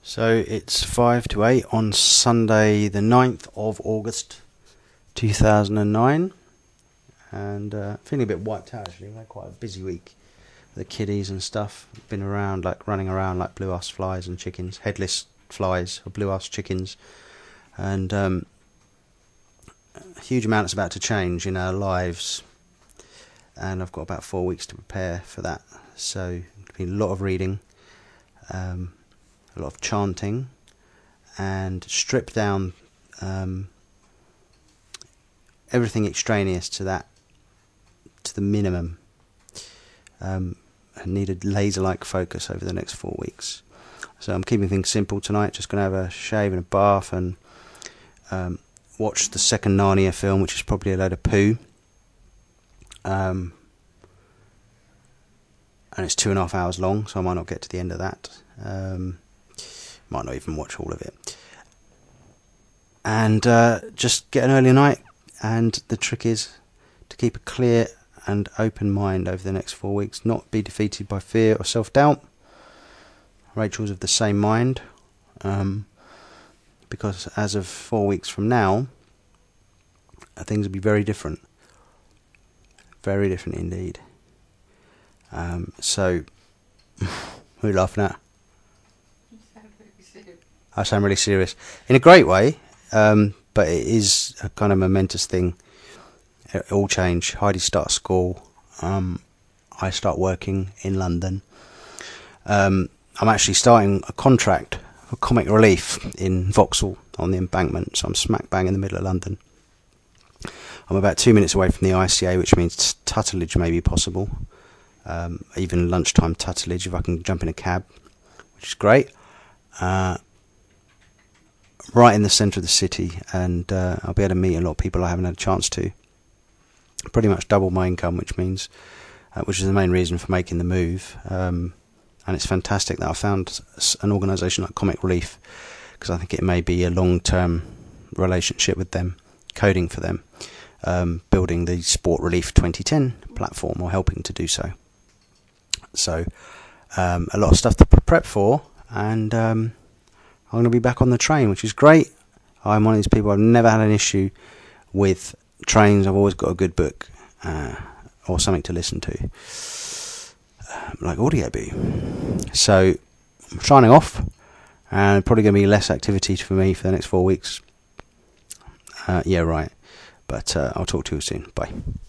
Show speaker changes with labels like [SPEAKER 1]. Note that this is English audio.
[SPEAKER 1] So it's 5 to 8 on Sunday the 9th of August 2009, and feeling a bit wiped out actually. We had quite a busy week. The kiddies and stuff been around, like running around like blue ass flies and chickens, headless flies or blue ass chickens, and a huge amount is about to change in our lives, and I've got about 4 weeks to prepare for that. So it's been a lot of reading, a lot of chanting, and strip down everything extraneous to that to the minimum. I need a laser-like focus over the next 4 weeks. So I'm keeping things simple tonight. Just going to have a shave and a bath and watch the second Narnia film, which is probably a load of poo. And it's 2.5 hours long, so I might not get to the end of that. Might not even watch all of it. And just get an early night. And the trick is to keep a clear and open mind over the next 4 weeks, not be defeated by fear or self-doubt. Rachel's of the same mind, because as of 4 weeks from now, things will be very different indeed. So, who are you laughing at?
[SPEAKER 2] You sound very serious.
[SPEAKER 1] I sound really serious, in a great way, but it is a kind of momentous thing. It all change. Heidi starts school. I start working in London. I'm actually starting a contract for Comic Relief in Vauxhall on the Embankment, so I'm smack bang in the middle of London. I'm about 2 minutes away from the ICA, which means tutelage may be possible, even lunchtime tutelage if I can jump in a cab, which is great. Right in the centre of the city, and I'll be able to meet a lot of people I haven't had a chance to. Pretty much double my income, which means, which is the main reason for making the move. And it's fantastic that I found an organisation like Comic Relief, because I think it may be a long-term relationship with them, coding for them, building the Sport Relief 2010 platform, or helping to do so. So a lot of stuff to prep for, and I'm going to be back on the train, which is great. I'm one of these people, I've never had an issue with trains. I've always got a good book or something to listen to, like Audioboo. So I'm signing off, and probably going to be less activity for me for the next 4 weeks. Yeah, right. But I'll talk to you soon. Bye.